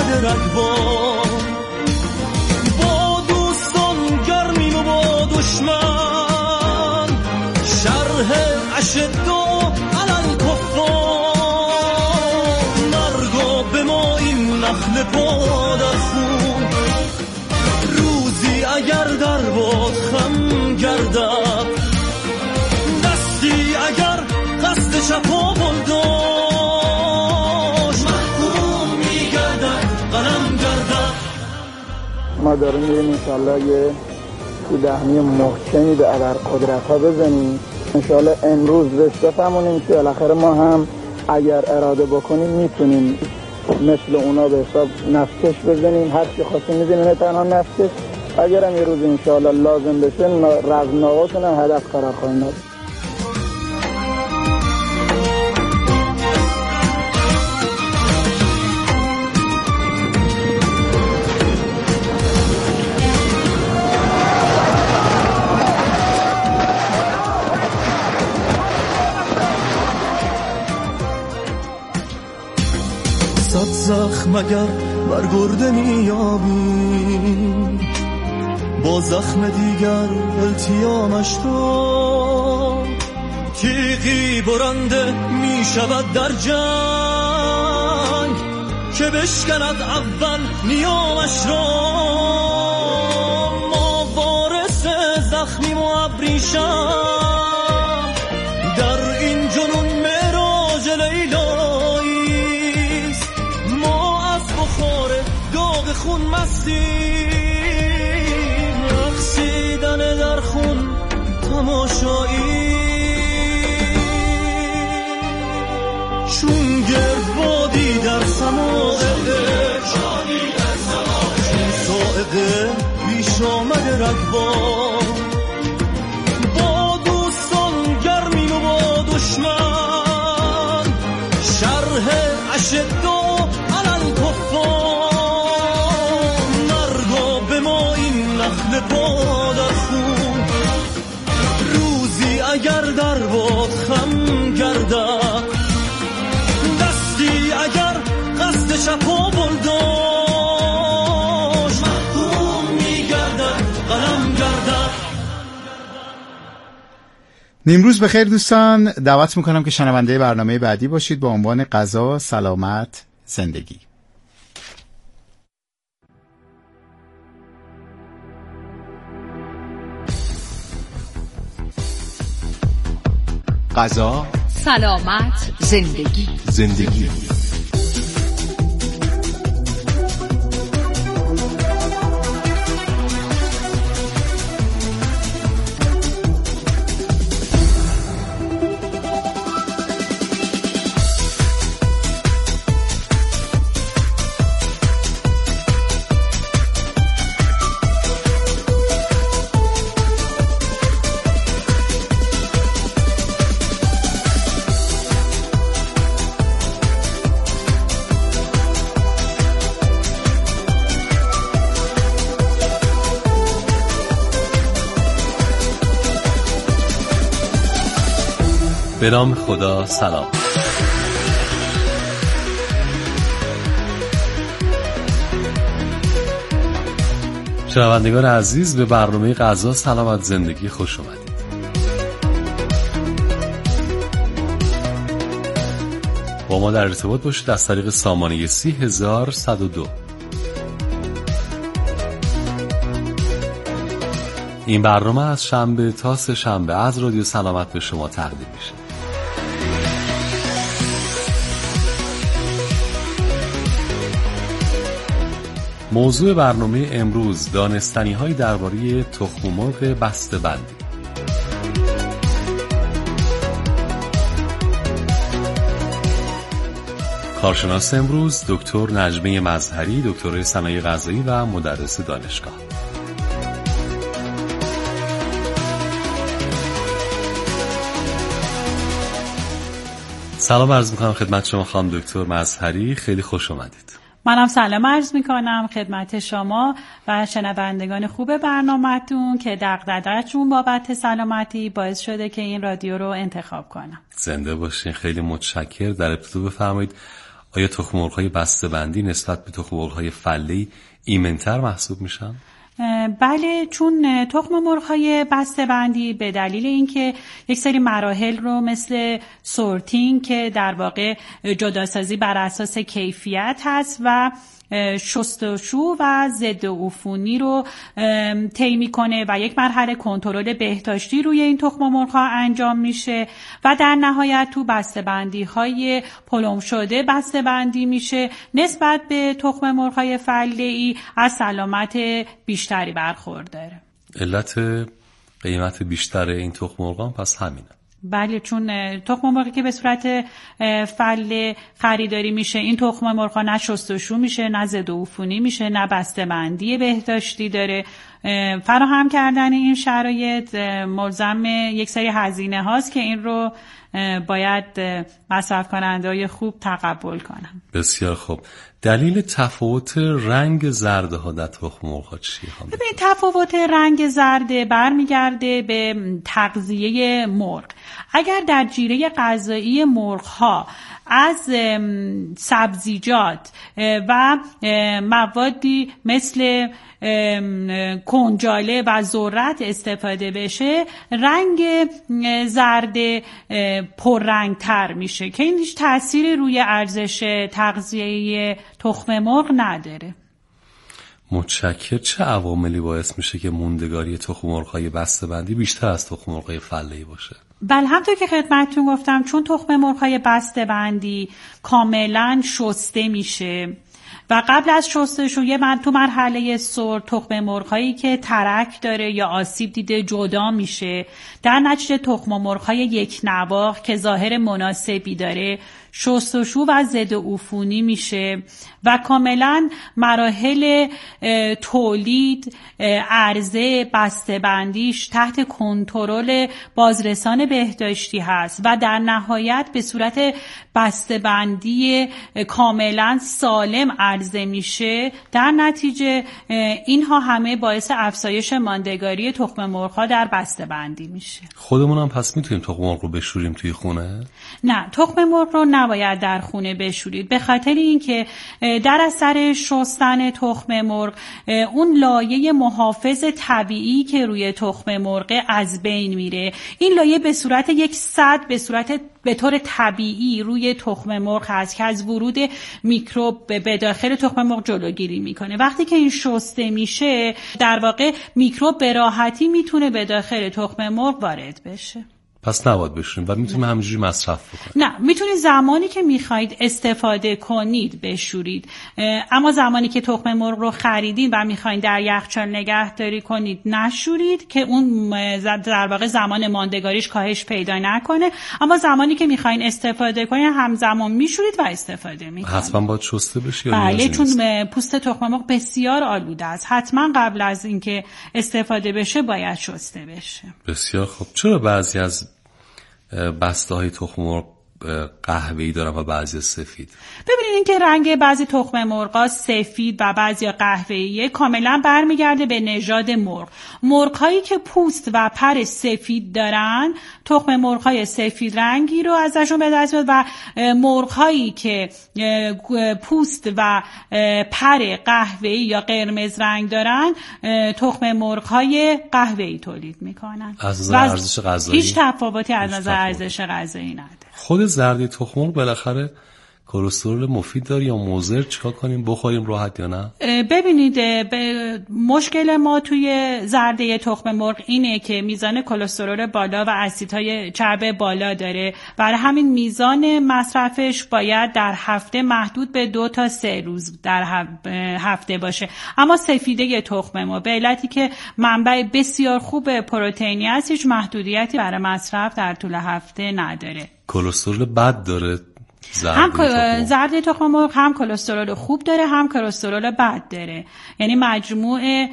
آمده رگبار، با دوستان گرمیم و با دشمن شرح اشدو علل کفار، مرگا به ما این نخل پا در خون، روزی اگر در باد خم گردد، دستی اگر قصد چپا بلداش، محکوم میگردد قلم گردد. ما داریم میریم انشالله یه دهنی محکمی به ابرقدرت ها بزنیم، انشالله امروز بهش بفهمونیم که بالاخره ما هم اگر اراده بکنیم میتونیم مثل اونا به حساب نفکش بزنیم، هر چی خواستیم میزنیم، نه تنها نفکش، اگرم یه روز انشالله لازم بشه رزمناغاتون هم هدف قرار خواهیم داد. زخم اگر برگرده میابیم، با زخم دیگر التیامش را، تیغی برنده میشود در جنگ که بشکند اول نیامش را. ما وارث زخمیم و ابریشم، در این جنون معراج لیلایی، داغ خون مستیم، رقصیدن در خون تماشایی، چون گردبادی در سماع سائقه پیش آمده رگبار، با دوستان گرمیم و با دشمن شرح اشدو علل کفار، نخل پا در خون، روزی اگر در باد خم گردد، دستی اگر قصد چپا بلداش، محکوم میگردد قلم گردد. نیمروز بخیر دوستان، دعوت میکنم که شنونده برنامه بعدی باشید با عنوان غذا، سلامت، زندگی. غذا، سلامت، زندگی. به نام خدا. سلام. شنوندگان عزیز، به برنامه غذا، سلامت، زندگی خوش اومدید. با ما در ارتباط باشید از طریق سامانه 30102. این برنامه از شنبه تا سه شنبه از رادیو سلامت به شما تقدیم میشه. موضوع برنامه امروز دانستنی‌هایی درباره تخم‌مرغ بسته‌بندی. کارشناس امروز دکتر نجمه مظهری، دکترای صنایع غذایی و مدرس دانشگاه. سلام عرض می‌کنم خدمت شما خانم دکتر مظهری، خیلی خوش اومدید. منم سلام عرض میکنم خدمت شما و شنوندگان خوب برنامه‌تون که دغدغه‌شون بابت سلامتی باعث شده که این رادیو رو انتخاب کنم. زنده باشین، خیلی متشکر. در ابتدا بفرمایید آیا تخم مرغ‌های بسته‌بندی نسبت به تخم مرغ‌های فله‌ای ایمن‌تر محسوب میشن؟ بله، چون تخم مرغ‌های بسته‌بندی به دلیل اینکه یک سری مراحل رو مثل سورتینگ که در واقع جداسازی بر اساس کیفیت هست و شستشو و ضد عفونی رو طی می‌کنه و یک مرحله کنترل بهداشتی روی این تخم مرغ‌ها انجام میشه و در نهایت تو بسته‌بندی‌های پلم شده بسته‌بندی میشه، نسبت به تخم مرغ‌های فله‌ای از سلامت بیشتری برخورداره. علت قیمت بیشتر این تخم مرغان پس همینه. بله، چون تخم مرغی که به صورت فله خریداری میشه، این تخم مرغ نه شستشو میشه، نه ضد عفونی میشه، نه بسته‌بندی بهداشتی داره. فراهم کردن این شرایط ملزم یک سری هزینه هاست که این رو باید مصرف کننده‌های خوب تقبل کنن. بسیار خوب. دلیل تفاوت رنگ زرده ها در تخم مرغ چیه؟ ببین، تفاوت رنگ زرده برمیگرده به تغذیه مرغ. اگر در جیره غذایی مرغ ها از سبزیجات و موادی مثل کنجاله و ذرت استفاده بشه، رنگ زرد پررنگتر میشه که این هیچ تأثیری روی ارزش تغذیه تخم مرغ نداره. متشکر. چه عواملی باعث میشه که موندگاری تخم مرغ‌های بسته‌بندی بیشتر از تخم مرغ‌های فله‌ای باشه؟ بله، همونطور که خدمتتون گفتم، چون تخم مرغ‌های بسته‌بندی کاملا شسته میشه و قبل از شستشو تو مرحله سر تخم مرغ‌هایی که ترک داره یا آسیب دیده جدا میشه، در نتیجه تخم مرغ‌های یک نواخت که ظاهر مناسبی داره شستشو و ضد عفونی میشه و کاملا مراحل تولید، عرضه، بسته‌بندیش تحت کنترل بازرسان بهداشتی هست و در نهایت به صورت بسته‌بندی کاملا سالم عرضه میشه. در نتیجه اینها همه باعث افزایش ماندگاری تخم مرغ‌ها در بسته‌بندی میشه. خودمون هم پس میتونیم تخم مرغ رو بشوریم توی خونه؟ نه، تخم مرغ رو نباید در خونه بشورید، به خاطر اینکه در اثر شستن تخم مرغ اون لایه محافظ طبیعی که روی تخم مرغ از بین میره. این لایه به صورت یک سد به طور طبیعی روی تخم مرغ هست که از ورود میکروب به داخل تخم مرغ جلوگیری میکنه. وقتی که این شسته میشه، در واقع میکروب به راحتی میتونه به داخل تخم مرغ وارد بشه. پس نباید بشوریم و میتونیم همینجوری مصرف بکنیم؟ نه، میتونید زمانی که میخواید استفاده کنید بشورید، اما زمانی که تخم مرغ رو خریدین و میخواید در یخچال نگهداری کنید نشورید که اون در واقع زمان ماندگاریش کاهش پیدا نکنه. اما زمانی که میخواید استفاده کنید همزمان میشورید و استفاده میکنید. حتما باید شسته بشه؟ بله، چون پوست تخم مرغ بسیار آلوده است. حتما قبل از اینکه استفاده بشه باید شسته بشه. بسیار خوب. چرا بعضی از بسته های تخم مرغ قهوه‌ای دارن و بعضی سفید؟ ببینید این که رنگ بعضی تخم مرغ‌ها سفید و بعضی قهوه‌ایه کاملا برمیگرده به نژاد مرغ. مرغ‌هایی که پوست و پر سفید دارن تخم مرغ‌های سفید رنگی رو ازشون به دست میاد و مرغ‌هایی که پوست و پر قهوه‌ای یا قرمز رنگ دارن تخم مرغ‌های قهوه‌ای تولید میکنن. از نظر ارزش غذایی هیچ تفاوتی از نظر ارزش غذایی نداره. خود زردی تخم مرغ بالاخره کلسترول مفید داره یا مضر؟ چیکار کنیم؟ بخوریم راحت یا نه؟ ببینید، مشکل ما توی زرده تخم مرغ اینه که میزان کلسترول بالا و اسیدهای چرب بالا داره. برای همین میزان مصرفش باید در هفته محدود به 2 تا 3 روز در هفته باشه. اما سفیده تخم مرغ به علتی که منبع بسیار خوب پروتئینی است هیچ محدودیتی برای مصرف در طول هفته نداره. کلسترول بد داره هم زرد تخم مرغ هم کلسترول خوب داره هم کلسترول بد داره، یعنی مجموع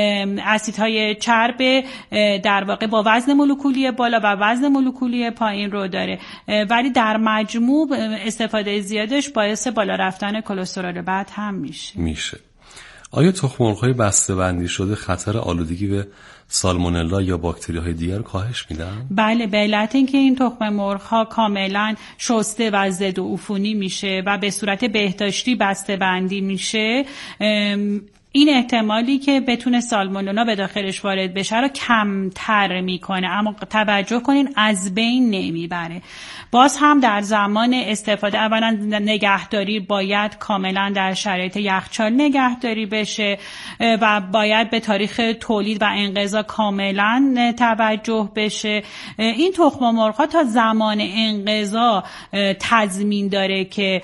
اسیدهای چرب در واقع با وزن مولکولی بالا و وزن مولکولی پایین رو داره، ولی در مجموع استفاده زیادش باعث بالا رفتن کلسترول بد هم میشه. آیا تخم مرغ‌های بسته‌بندی شده خطر آلودگی به سالمونلا یا باکتری‌های دیگر کاهش میدن؟ بله، به علت اینکه این تخم مرغ‌ها کاملا شسته و ضد عفونی میشه و به صورت بهداشتی بسته‌بندی میشه، این احتمالی که بتونه سالمونلا به داخلش وارد بشه رو کمتر میکنه، اما توجه کنین از بین نمیبره. باز هم در زمان استفاده اولا نگهداری باید کاملا در شرایط یخچال نگهداری بشه و باید به تاریخ تولید و انقضا کاملا توجه بشه. این تخم مرغ‌ها تا زمان انقضا تضمین داره که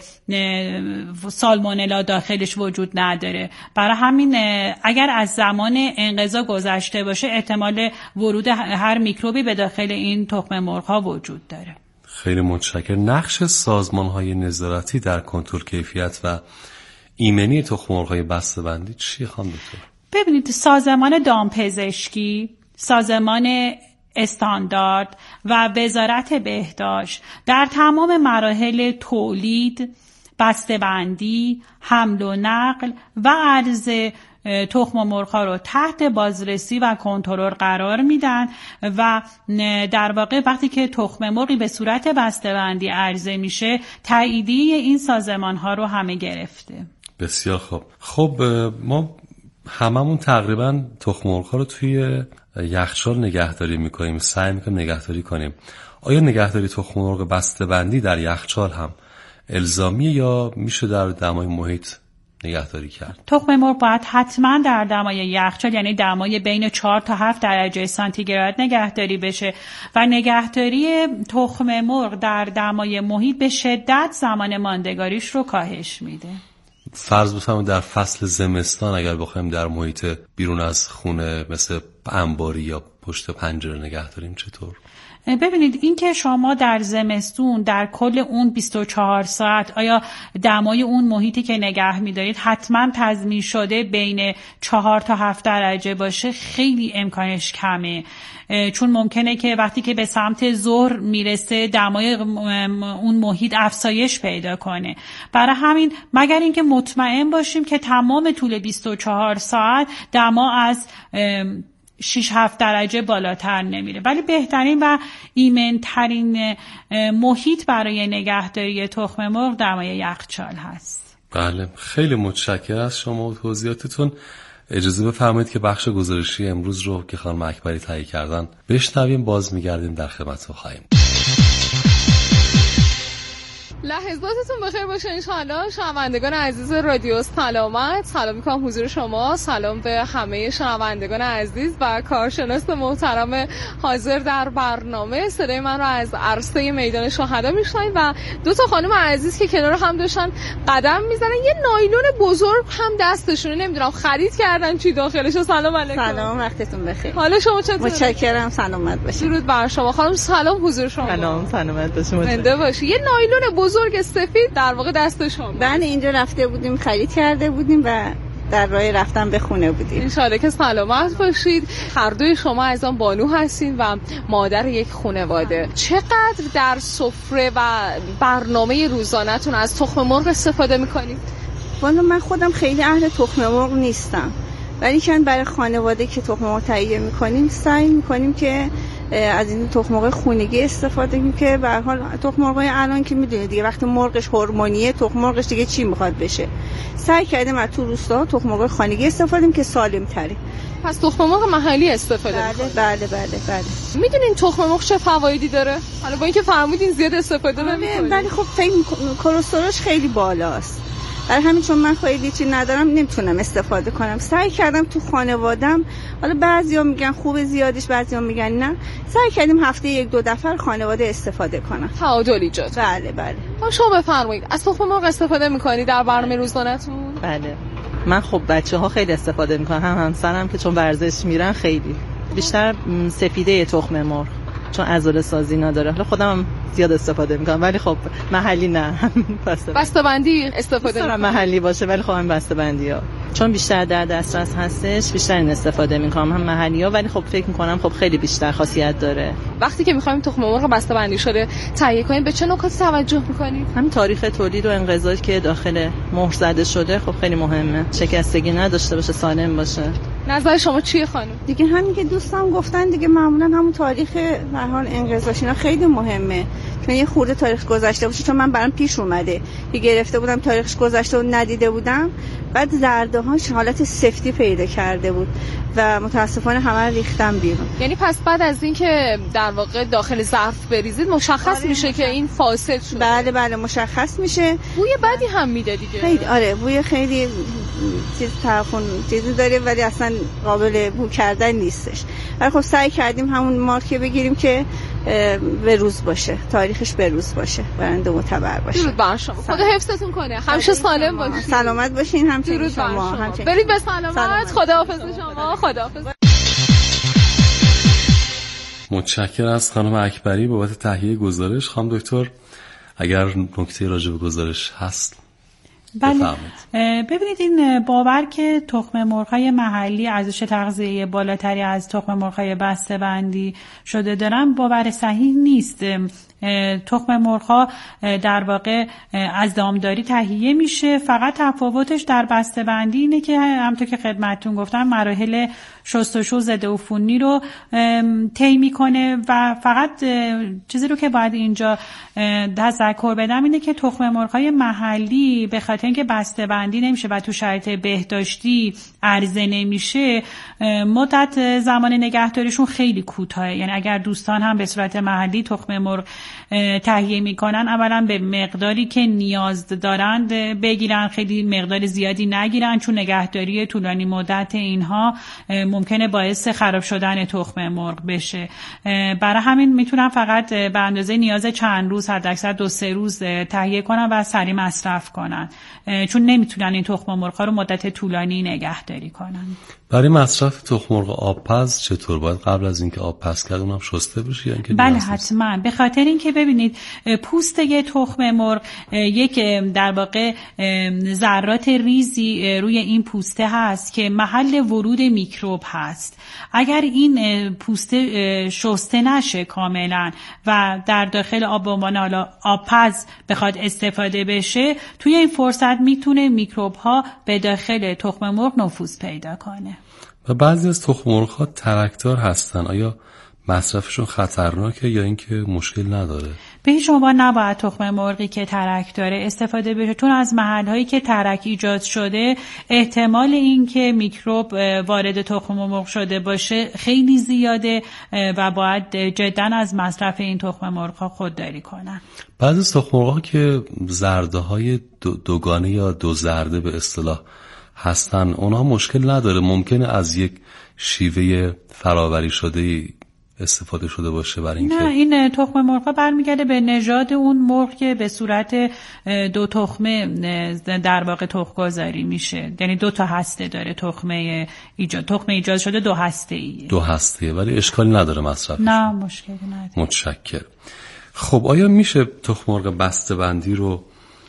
سالمونلا داخلش وجود نداره. برای همین اگر از زمان انقضا گذشته باشه احتمال ورود هر میکروبی به داخل این تخم مرغ‌ها وجود داره. خیلی متشکرم. نقش سازمان‌های نظارتی در کنترل کیفیت و ایمنی تخم مرغ‌های بسته‌بندی چیه خانم دکتر؟ ببینید، سازمان دامپزشکی، سازمان استاندارد و وزارت بهداشت در تمام مراحل تولید، بسته‌بندی، حمل و نقل و عرضه تخم مرغ‌ها رو تحت بازرسی و کنترل قرار میدن و در واقع وقتی که تخم مرغی به صورت بسته‌بندی عرضه میشه تاییدیه این سازمان‌ها رو همه گرفته. بسیار خوب. خب ما هممون تقریبا تخم مرغ‌ها رو توی یخچال نگهداری میکنیم، سعی میکنیم نگهداری کنیم. آیا نگهداری تخم مرغ بسته‌بندی در یخچال هم الزامیه یا میشه در دمای محیط نگهداری کرد؟ تخم مرغ باید حتما در دمای یخچال، یعنی دمای بین 4 تا 7 درجه سانتیگراد نگهداری بشه و نگهداری تخم مرغ در دمای محیط به شدت زمان ماندگاریش رو کاهش میده. فرض بفرمایید در فصل زمستان اگر بخوایم در محیط بیرون از خونه مثل انباری یا پشت پنجره نگه داریم چطور؟ ببینید، این که شما در زمستون در کل اون 24 ساعت آیا دمای اون محیطی که نگه می‌دارید حتما تضمین شده بین 4 تا 7 درجه باشه خیلی امکانش کمه، چون ممکنه که وقتی که به سمت ظهر میرسه دمای اون محیط افزایش پیدا کنه. برای همین مگر اینکه مطمئن باشیم که تمام طول 24 ساعت دما از 6-7 درجه بالاتر نمیره، ولی بهترین و ایمن‌ترین محیط برای نگهداری تخم مرغ دمای یخچال هست. بله، خیلی متشکرم از شما و توضیحاتتون. اجازه بفرمایید که بخش گزارشی امروز رو که خانم اکبری تهیه کردن بشنویم، باز میگردیم در خدمتتون خواهیم. لحظاتتون بخیر باشه انشاءالله. شنوندگان عزیز رادیو سلامت، سلام میکنم حضور شما، سلام به همه شنوندگان عزیز و کارشناس محترم حاضر در برنامه. صدای من رو از عرصه میدان شهدا میشنوید و دو تا خانم عزیز که کنار هم داشتن قدم میزنن، یه نایلون بزرگ هم دستشونه، نمیدونم خرید کردن چی داخلش. سلام علیکم. سلام، وقتتون بخیر. حالا شما چطوره؟ متشکرم، سلامت باشید. درود بر شما خانم. سلام حضور شما. سلام، سلامت باشید. زنده باشید. یه نایلون بزرگ سفید در واقع دست شما. بله، اینجا رفته بودیم خرید کرده بودیم و در راه رفتن به خونه بودیم. انشالله که سلامت باشید. هر دوی شما از آن بانو هستین و مادر یک خانواده. چقدر در سفره و برنامه روزانه‌تون از تخم مرغ استفاده می‌کنید؟ والا من خودم خیلی اهل تخم مرغ نیستم، ولی چند برای خانواده که تخم مرغ تهیه می‌کنیم سعی می‌کنیم که از این تخم مرغ خونگی استفاده کنیم که به هر حال تخم مرغ الان که میدونید دیگه وقتی مرغش هورمونیه، تخم مرغش دیگه چی میخواد بشه. سعی کردیم از تو روستا تخم مرغ خانگی استفاده کنیم که سالم تره. پس تخم مرغ محلی استفاده می‌کنید؟ بله. میدونین تخم مرغ چه فوایدی داره؟ حالا با اینکه فرمودین زیاد استفاده نمی‌کنید. ولی خب فکر کلسترولش خیلی بالاست. برای همین چون من خیلی چیزی ندارم نمیتونم استفاده کنم. سعی کردم تو خانوادم، حالا بعضیا میگن خوب زیادش، بعضیا میگن نه، سعی کردیم هفته 1-2 دفعه خانواده استفاده کنم. تعادل ایجاد. بله. شما بفرمایید از تخم مرغ استفاده میکنید در برنامه روزانه‌تون؟ بله. من خب بچه‌ها خیلی استفاده میکنن، هم همسرم که چون ورزش میرن خیلی. بیشتر سفیده تخم مرغ چون عضله سازی نداره. حالا خودم زیاد استفاده میکنم ولی خب محلی نه. بسته‌بندی استفاده میکنم. محلی باشه ولی خب هم بسته‌بندی‌ها. چون بیشتر در دسترس هستش بیشتر این استفاده میکنم، هم محلی‌ها، ولی خب فکر میکنم خب خیلی بیشتر خاصیت داره. وقتی که میخوایم تخم مرغ بسته‌بندی شده تهیه کنیم به چه نکاتی توجه میکنید؟ همین تاریخ تولید و انقضایی که داخل مهر زده شده خب خیلی مهمه، شکستگی نداشته باشه، سالم باشه. نظر شما چیه خانم؟ دیگه همین که دوستان گفتن دیگه، معمولا همون تاریخ به هر حال انقضاش اینا خیلی مهمه، چون یه خورده تاریخ گذشته باشه. چون من برام پیش اومده که گرفته بودم تاریخش گذشته و ندیده بودم، بعد زرده‌هاش حالت سفتی پیدا کرده بود و متاسفانه همه ریختم بیرون. یعنی پس بعد از اینکه در واقع داخل ظرف بریزید مشخص میشه که این فاسد شده؟ بله مشخص میشه. بوی بدی هم میده دیگه. خیلی آره، بوی خیلی چیزی داره ولی اصلا قابل بو کردن نیستش. ولی خب سعی کردیم همون مارکی بگیریم که به روز باشه، تاریخش به روز باشه، برنده معتبر باشه. درود بر شما، خدا حفظتون کنه، همیشه سالم باشین، سلامت باشین. همچنین شما برید به سلامت. خداحافظ شما. خداحافظ. متشکرم از خانم اکبری بابت تهیه گزارش. خانم دکتر اگر نکته راجع به گزارش هست بله. ببینید این باور که تخم مرغ‌های محلی ارزش تغذیه‌ای بالاتری از تخم مرغ‌های بسته‌بندی شده دارن باور صحیح نیست. تخم مرغ‌ها در واقع از دامداری تهیه میشه، فقط تفاوتش در بسته‌بندی اینه که همونطور که خدمتتون گفتم مراحل شستشو ضد عفونی رو طی میکنه و فقط چیزی رو که باید اینجا تذکر بدم اینه که تخم مرغ‌های محلی به خاطر اینکه بسته‌بندی نمیشه و تو شرایط بهداشتی عرضه نمیشه، مدت زمان نگهداریشون خیلی کوتاهه. یعنی اگر دوستان هم به صورت محلی تخم مرغ تهیه میکنن، اولا به مقداری که نیاز دارند بگیرن، خیلی مقدار زیادی نگیرن، چون نگهداری طولانی مدت اینها ممکنه باعث خراب شدن تخم مرغ بشه. برای همین میتونن فقط به اندازه نیاز چند روز، حداکثر 2-3 روز تهیه کنن و سریع مصرف کنن، چون نمیتونن این تخم مرغ رو مدت طولانی نگهداری کنن. برای مصرف تخم مرغ آبپز چطور؟ باید قبل از اینکه آبپز کرد اونم شسته بشه یا اینکه؟ بله حتما، به خاطر اینکه ببینید پوست یه تخم مرغ یک در واقع ذرات ریزی روی این پوسته هست که محل ورود میکروب هست. اگر این پوسته شسته نشه کاملا و در داخل آب به عنوان حالا آبپز بخواد استفاده بشه، توی این فرصت میتونه میکروب ها به داخل تخم مرغ نفوذ پیدا کنه. و بعضی از تخم مرغ ها ترکدار هستن، آیا مصرفشون خطرناکه یا اینکه مشکل نداره؟ به هیچ عنوان نباید تخم مرغی که ترک داره استفاده بشه، چون از محل‌هایی که ترک ایجاد شده احتمال اینکه میکروب وارد تخم مرغ شده باشه خیلی زیاده و باید جداً از مصرف این تخم مرغ‌ها خودداری کنن. بعضی از تخم مرغ‌ها که زرده‌های دوگانه یا دو زرده به اصطلاح هستن، اونها مشکل نداره؟ ممکنه از یک شیوه فراوری شده استفاده شده باشه برای اینکه؟ نه، این تخم مرغ برمیگرده به نژاد اون مرغ که به صورت دو تخمه در واقع تخم گذاری میشه. یعنی 2 تا هسته داره تخم ایجاد شده 2 هسته‌ایه. 2 هسته‌ایه ولی اشکالی نداره مصرفش؟ نه مشکلی نداره. متشکرم. خب آیا میشه تخم مرغ بسته‌بندی رو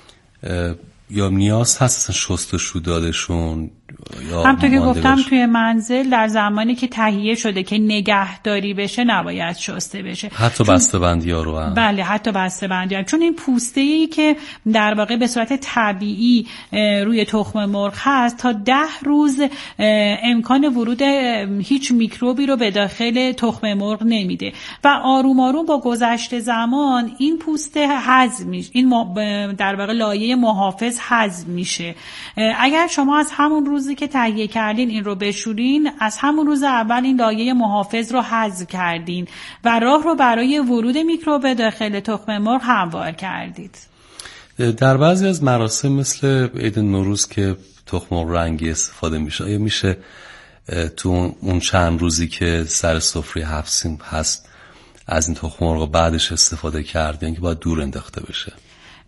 یا نیاز هست شستشو دادشون؟ همونطور که گفتم توی منزل در زمانی که تهیه شده که نگهداری بشه نباید شسته بشه، حتی بسته‌بندی ها رو هم؟ بله حتی بسته‌بندی ها، چون این پوسته‌ای که در واقع به صورت طبیعی روی تخم مرغ هست تا 10 روز امکان ورود هیچ میکروبی رو به داخل تخم مرغ نمیده و آروم آروم با گذشت زمان این پوسته هضم میشه، این در واقع لایه محافظ هضم میشه. اگر شما از همون روزی که تهیه کردین این رو بشورین، از همون روز اول این لایه محافظ رو حذف کردین و راه رو برای ورود میکروب داخل تخم مرغ هموار کردید. در بعضی از مراسم مثل عید نوروز که تخم مرغ رنگی استفاده میشه، آیا میشه تو اون چند روزی که سر سفره هست از این تخم مرغ بعدش استفاده کرد یا اینکه باید دور انداخته بشه؟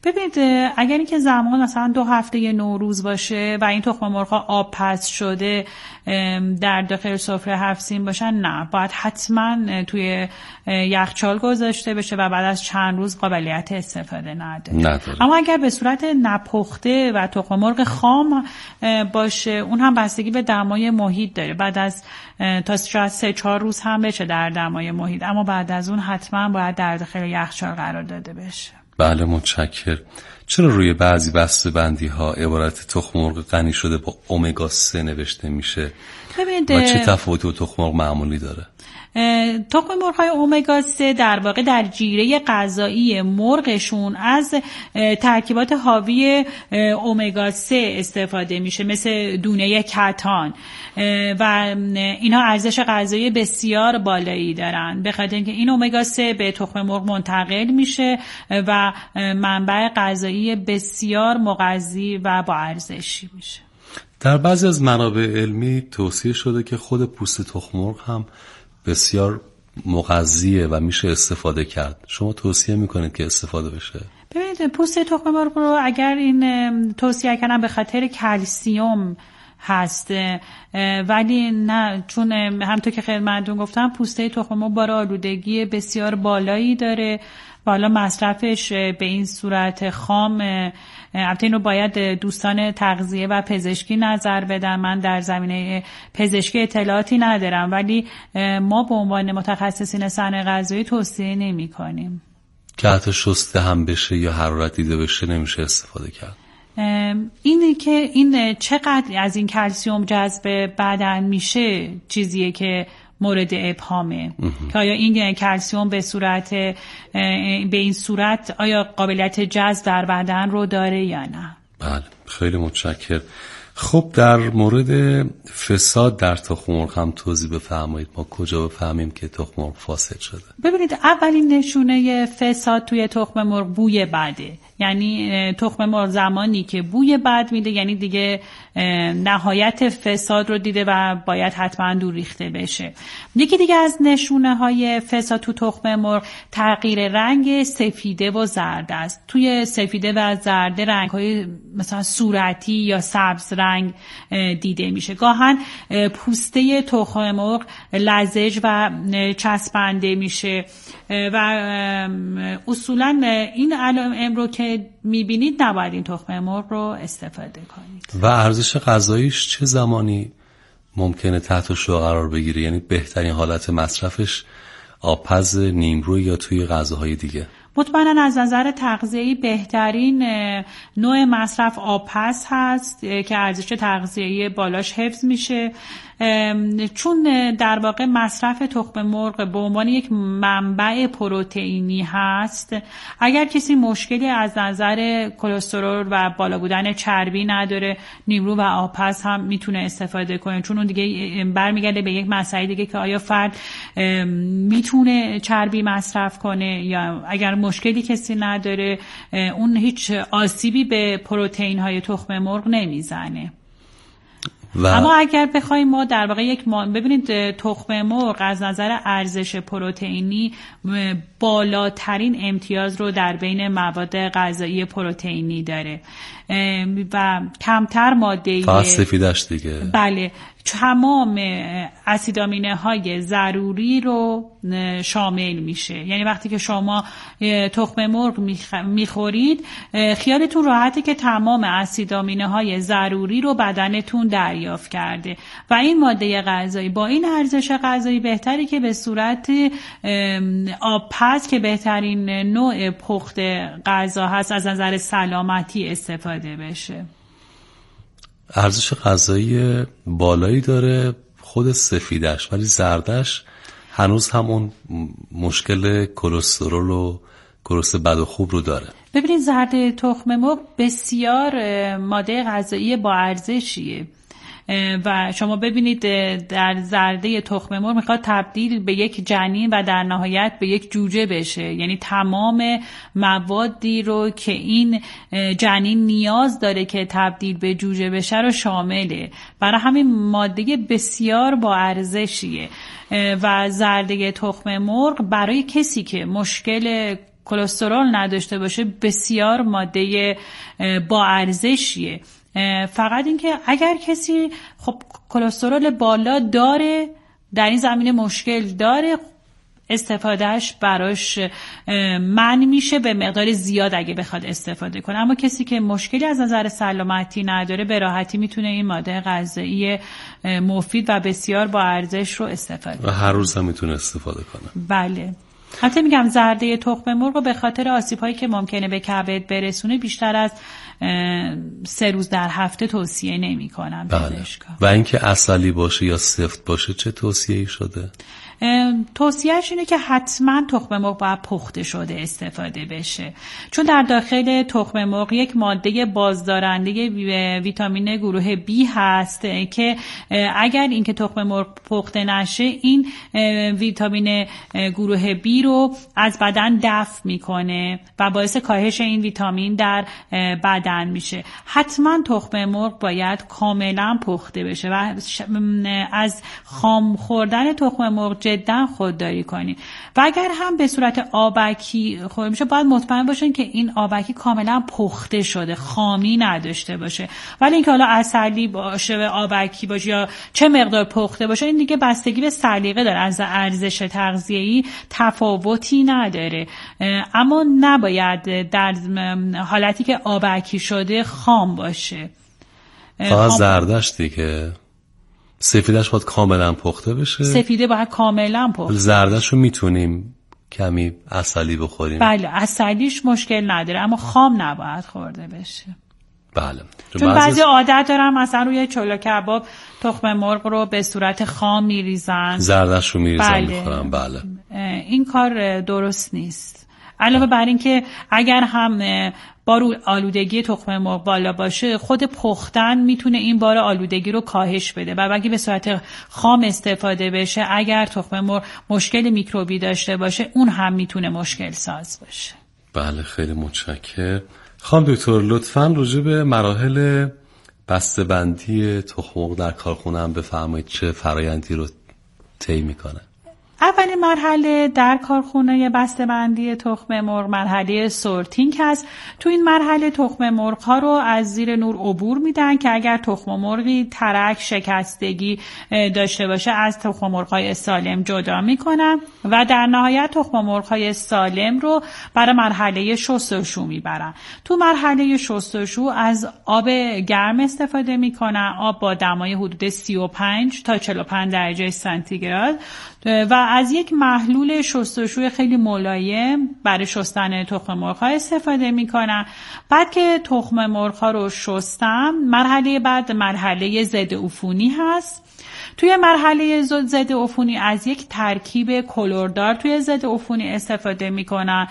ببینید اگر اینکه زمان مثلا 2 هفته نوروز باشه و این تخم مرغ‌ها آب پز شده در داخل سفره 7 سین باشن، نه، باید حتما توی یخچال گذاشته بشه و بعد از چند روز قابلیت استفاده نداره. اما اگر به صورت نپخته و تخم مرغ خام باشه، اون هم بستگی به دمای محیط داره. بعد از تا شاید 3-4 روز هم بشه در دمای محیط، اما بعد از اون حتما باید در داخل یخچال قرار داده بشه. بله متشکر. چرا روی بعضی بسته‌بندی ها عبارت تخم مرغ غنی شده با امگا 3 نوشته میشه و چه تفاوتی با تخم مرغ معمولی داره؟ تخم مرغ‌های امگا 3 در واقع در جیره غذایی مرغشون از ترکیبات حاوی امگا 3 استفاده میشه، مثل دونه کتان، و اینها ارزش غذایی بسیار بالایی دارن به خاطر اینکه این امگا 3 به تخم مرغ منتقل میشه و منبع غذایی بسیار مغذی و با ارزشی میشه. در بعضی از منابع علمی توصیه شده که خود پوست تخم مرغ هم بسیار مغذیه و میشه استفاده کرد. شما توصیه میکنید که استفاده بشه؟ ببینید پوست تخم مرغ رو اگر این توصیه کنم به خاطر کلسیوم هست، ولی نه، چون همونطور که خدمتتون گفتم پوسته تخم مرغ بار آلودگی بسیار بالایی داره و حالا مصرفش به این صورت خام، البته اینو باید دوستان تغذیه و پزشکی نظر بدن. من در زمینه پزشکی اطلاعاتی ندارم، ولی ما به عنوان متخصصین صنایع غذایی توصیه نمی کنیم که حتی شسته هم بشه یا حرارت دیده بشه نمیشه استفاده کرد. اینه که این چقدر از این کلسیوم جذب بدن میشه چیزیه که مورد ابهامه، که آیا این کلسیوم به این صورت آیا قابلیت جذب در بدن رو داره یا نه. بله خیلی متشکر. خب در مورد فساد در تخم مرغ هم توضیح بفرمایید. ما کجا بفهمیم که تخم مرغ فاسد شده؟ ببینید اولین نشونه فساد توی تخم مرغ بوی بده. یعنی تخم مرغ زمانی که بوی بد میده یعنی دیگه نهایت فساد رو دیده و باید حتما دور ریخته بشه. یکی دیگه از نشونه های فساد تو تخم مرغ تغییر رنگ سفیده و زرد است. توی سفیده و زرده رنگ های مثلا صورتی یا سبز رنگ دیده میشه. گاهن پوسته تخم مرغ لزج و چسبنده میشه و اصولا این علائم رو که میبینید نباید این تخم مرغ رو استفاده کنید. و ارزش غذاییش چه زمانی ممکنه تحت شعاع قرار بگیره؟ یعنی بهترین حالت مصرفش آبپز، نیمرو یا توی غذاهای دیگه؟ مطمئنا از نظر تغذیه‌ای بهترین نوع مصرف آبپز هست که ارزش تغذیه‌ای بالاش حفظ میشه، چون در واقع مصرف تخم مرغ به عنوان یک منبع پروتئینی هست. اگر کسی مشکلی از نظر کلسترول و بالا بودن چربی نداره، نیمرو و آبپز هم میتونه استفاده کنه، چون اون دیگه برمیگرده به یک مسئله دیگه که آیا فرد میتونه چربی مصرف کنه یا اگر مشکلی کسی نداره اون هیچ آسیبی به پروتئین های تخم مرغ نمیزنه. اما اگر بخوایم ما در واقع ببینید تخم مرغ از نظر ارزش پروتئینی بالاترین امتیاز رو در بین مواد غذایی پروتئینی داره و کمتر ماده فقط سفیدش دیگه. بله، تمام اسیدامینه های ضروری رو شامل میشه. یعنی وقتی که شما تخم مرغ میخورید خیالتون راحته که تمام اسیدامینه های ضروری رو بدنتون دریافت کرده و این ماده غذایی با این ارزش غذایی بهتری که به صورت آبپز که بهترین نوع پخت غذا هست از نظر سلامتی استفاده بشه. ارزش غذایی بالایی داره خود سفیدش، ولی زردش هنوز همون مشکل کلسترول و کلسترول بد و خوب رو داره. ببینید زرد تخم مرغ بسیار ماده غذایی با ارزشیه و شما ببینید در زرده تخم مرغ میخواد تبدیل به یک جنین و در نهایت به یک جوجه بشه. یعنی تمام موادی رو که این جنین نیاز داره که تبدیل به جوجه بشه رو شامله. برای همین ماده بسیار با ارزشیه و زرده تخم مرغ برای کسی که مشکل کلسترول نداشته باشه بسیار ماده با ارزشیه. فقط اینکه اگر کسی خب کلسترول بالا داره، در این زمینه مشکل داره، استفادهش براش منع میشه به مقدار زیاد اگه بخواد استفاده کنه. اما کسی که مشکلی از نظر سلامتی نداره به راحتی میتونه این ماده غذایی مفید و بسیار با ارزش رو استفاده کنه و هر روز هم میتونه استفاده کنه. بله. حتی میگم زرده تخم مرغ رو به خاطر آسیب‌هایی که ممکنه به کبد برسونه بیشتر از 3 روز در هفته توصیه نمی‌کنم. بله. و اینکه عسلی باشه یا سفت باشه چه توصیه‌ای شده؟ توصیهش اینه که حتما تخم مرغ باید پخته شده استفاده بشه، چون در داخل تخم مرغ یک ماده بازدارنده ویتامین گروه B هست که اگر اینکه تخم مرغ پخته نشه این ویتامین گروه B رو از بدن دفع میکنه و باعث کاهش این ویتامین در بدن میشه. حتما تخم مرغ باید کاملا پخته بشه و از خام خوردن تخم مرغ جدا خودداری کنید و اگر هم به صورت آبکی خورده میشه باید مطمئن باشین که این آبکی کاملا پخته شده، خامی نداشته باشه. ولی اینکه حالا عسلی باشه و آبکی باشه یا چه مقدار پخته باشه این دیگه بستگی به سلیقه داره، از ارزش تغذیه‌ای تفاوتی نداره. اما نباید در حالتی که آبکی شده خام باشه. فقط زردشتی که سفیدش باید کاملا پخته بشه. سفیده باید کاملا پخته. زردش رو میتونیم کمی عسلی بخوریم. بله عسلیش مشکل نداره اما خام نباید خورده بشه. بله. چون بعضی عادت دارن مثلا روی چلو کباب تخم مرغ رو به صورت خام میریزن، زردش رو میریزن بله. میخورن. بله. این کار درست نیست. علاوه بر این که اگر هم بار آلودگی تخم مرغ بالا باشه خود پختن میتونه این بار آلودگی رو کاهش بده و اگه به صورت خام استفاده بشه اگر تخم مرغ مشکل میکروبی داشته باشه اون هم میتونه مشکل ساز باشه. بله خیلی متشکرم. خانم دکتر لطفاً راجع به مراحل بسته‌بندی تخم مرغ در کارخونه هم بفرمایید چه فرآیندی رو طی میکنه؟ اولین مرحله در کارخونه بسته‌بندی تخم مرغ مرحله سورتینگ هست. تو این مرحله تخم مرغ ها رو از زیر نور عبور میدن که اگر تخم مرغی ترک شکستگی داشته باشه از تخم مرغ های سالم جدا میکنن و در نهایت تخم مرغ های سالم رو برای مرحله شستشو میبرن. تو مرحله شستشو از آب گرم استفاده میکنن، آب با دمای حدود 35 تا 45 درجه سانتیگراد و از یک محلول شستشوی خیلی ملایم برای شستن تخم مرغ‌ها استفاده می‌کنن. بعد که تخم مرغ‌ها رو شستم مرحله بعد مرحله ضد عفونی هست. توی مرحله ضد عفونی از یک ترکیب کلوردار توی ضد عفونی استفاده می‌کنن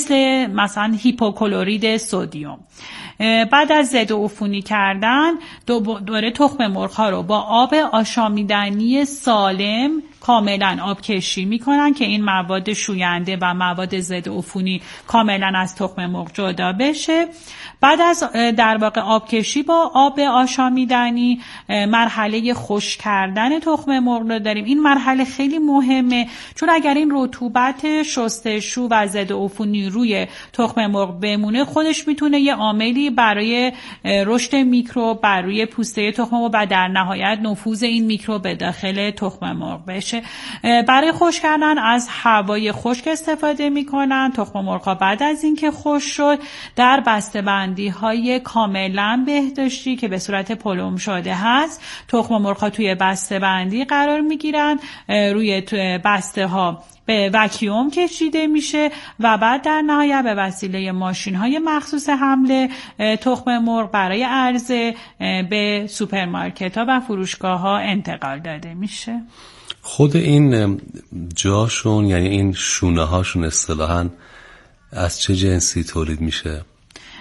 مثلا هیپوکلورید سدیم. بعد از ضد عفونی کردن دوباره تخم مرغ‌ها رو با آب آشامیدنی سالم کاملا آب کشی میکنن که این مواد شوینده و مواد ضد عفونی کاملا از تخم مرغ جدا بشه. بعد از در واقع آب کشی با آب آشامیدنی مرحله خشک کردن تخم مرغ رو داریم. این مرحله خیلی مهمه چون اگر این رطوبت شستشو و ضد عفونی روی تخم مرغ بمونه خودش میتونه یه عاملی برای رشد میکروب بر روی پوسته تخم مرغ و در نهایت نفوذ این میکروب به داخل تخم مرغ بشه. برای خشک کردن از هوای خشک استفاده میکنن. تخم مرغ بعد از اینکه خشک شد در بسته‌بندی های کاملا بهداشتی که به صورت پلم شده هست تخم مرغ توی بسته‌بندی قرار میگیرن، روی بسته ها به وکیوم کشیده میشه و بعد در نهایت به وسیله ماشین های مخصوص حمل تخم مرغ برای عرضه به سوپرمارکت ها و فروشگاه ها انتقال داده میشه. خود این جاشون یعنی این شونه هاشون اصطلاحاً از چه جنسی تولید میشه؟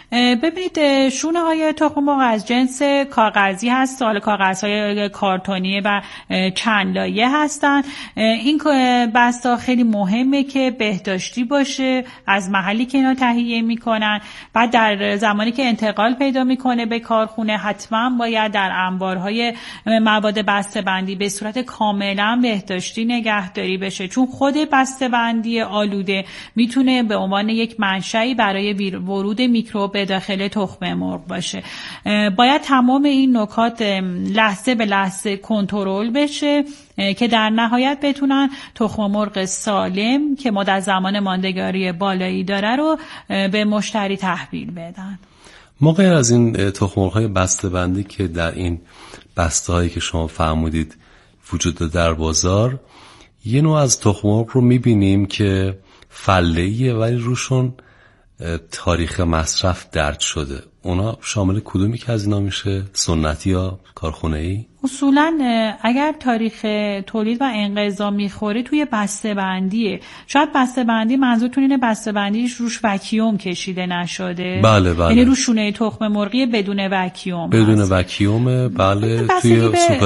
ببینید شونه های تخم مرغ از جنس کاغذی هست، حالا کاغذهای کارتونی و چند لایه هستن. این بسته خیلی مهمه که بهداشتی باشه از محلی که اینا تهیه میکنن. بعد در زمانی که انتقال پیدا میکنه به کارخونه حتما باید در انبارهای مواد بسته‌بندی به صورت کاملا بهداشتی نگهداری بشه، چون خود بسته‌بندی آلوده میتونه به عنوان یک منشأی برای ورود میکروب به داخل تخم مرغ باشه. باید تمام این نکات لحظه به لحظه کنترل بشه که در نهایت بتونن تخم مرغ سالم که مدت زمان ماندگاری بالایی داره رو به مشتری تحویل بدن. ما غیر از این تخم مرغ‌های بسته‌بندی که در این بسته‌هایی که شما فرمودید وجود داره در بازار، یه نوع از تخم مرغ رو می‌بینیم که فله‌ایه ولی روشون تاریخ مصرف درج شده. اونا شامل کدومی که از اینا میشه؟ سنتی یا کارخونه‌ای؟ اصولاً اگر تاریخ تولید و انقضا میخوره توی بسته‌بندیه. شاید بسته‌بندی منظورتون اینه بسته‌بندیش روش وکیوم کشیده نشده؟ بله. یعنی روش شونه تخم مرغی بدون وکیوم بدون وکیومه. بله. توی